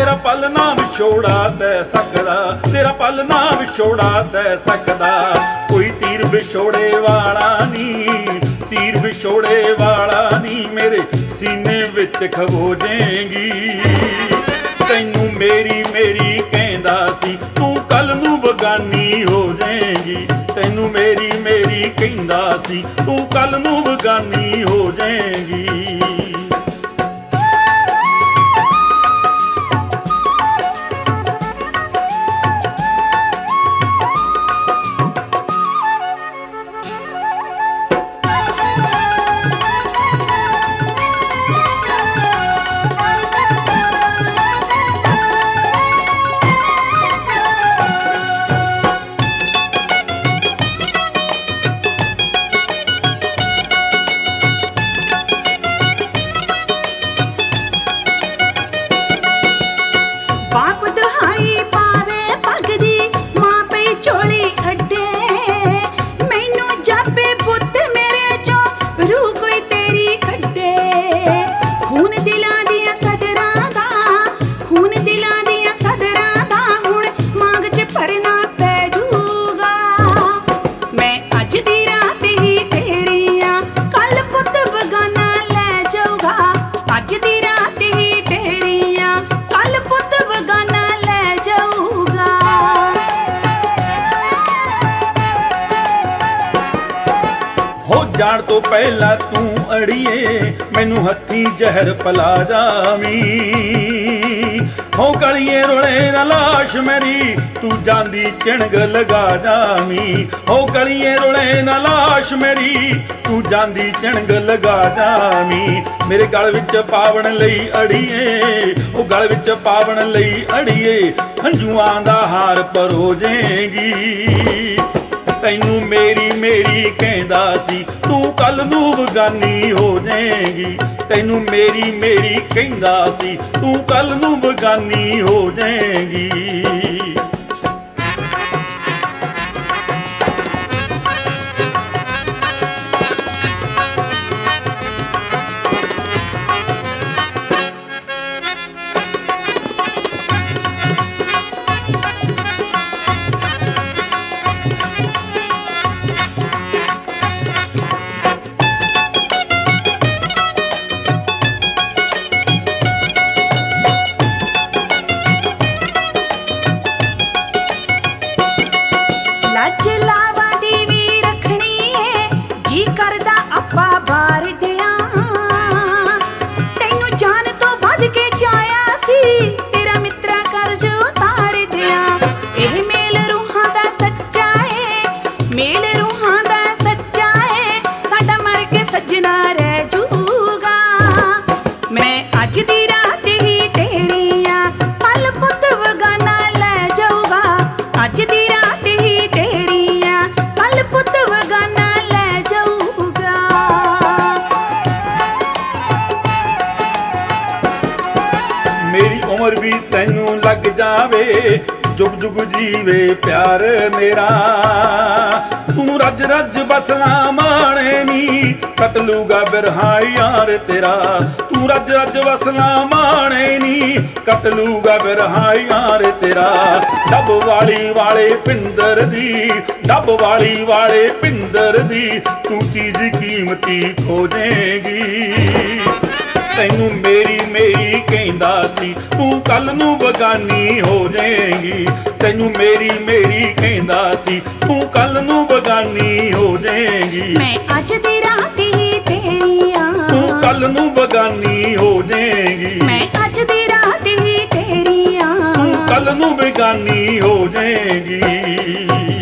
तेरा पल ना विछोड़ा सह सकदा, तेरा पल ना विछोड़ा सह सकदा। कोई तीर विछोड़े वाला नी, तीर विछोड़े वाला नी, मेरे सीने विच खवो जाएगी। तैनू मेरी मेरी कहंदा सी, तू कल नू बगानी हो जाएगी। तैनू मेरी मेरी कहंदा सी, तू कल नू बगानी हो जाएगी। बाप दुहाई पावे पगदी, मां पे चोली अड्डे। मैनू जापे पुत्त मेरे चो रू कोई तेरी कड्डे। खून दिलां दियां सदरां दा, खून दिलां दियां सदरां दा, हुण मांग च भरना पै जूगा। मैं अज दी रात ही तेरी आं, कल पुत्त बगाना लै जाऊगा। अज दी रात ही तेरी आं, कल पुत्त बगाना लै जाऊगा। हो जाण तो पहला तू अड़िए मैनू हथी जहर पला जावी। हो गलिए रोले ना लाश मेरी, तू जांदी चिणग लगा जावी। हो गलिए रोले ना लाश मेरी, तू जांदी चिणग लगा जावी। मेरे गल विच पावण लई अड़िए, ओ गल विच पावण लई अड़िए, हंझूआं दा हार परो जाएगी। तैनू मेरी मेरी कहंदा सी, तू कल नू बगानी हो जाएगी। तैनू मेरी मेरी कहंदा सी, तू कल नू बगानी हो जाएगी। लज लावा दी वी रखनी है, जी करदा अपा बार दियां। तैनू जान तो वध के चाया सी, तेरा मित्रा कर्ज उतार दियां। एह मेल रूहां दा सच्चा है, मेल रूहां दा सच्चा है, साडा मर के सजना रह जूगा। मैं अज दी रात ही तेरी आं, कल पुत्त बगाना लै जाऊगा। अज दी रात ही तेरी आं, कल पुत्त बगाना लै जाऊगा। मेरी उम्र भी तैनू लग जावे, जुग जुग जीवे प्यार मेरा। तू रज रज बसना माणे नी, कतलूगा बिरहा यार तेरा। तू रज रज बसना माणे नी, कतलूगा बिरहा यार तेरा। डब वाली वाले पिंदर दी, डब वाली वाले पिंदर दी, तू चीज कीमती खोजेगी। तैनू मेरी मेरी कहंदा सी, तू कल नू बगानी हो जाएगी। तैनू मेरी मेरी कहंदा सी, तू कल नू बगानी हो जाएगी। मैं अज दी रात ही तेरी आं, तू कल नू बगानी हो जाएगी। मैं अज दी रात ही तेरी आं, तू कल नू बेगानी हो जाएगी।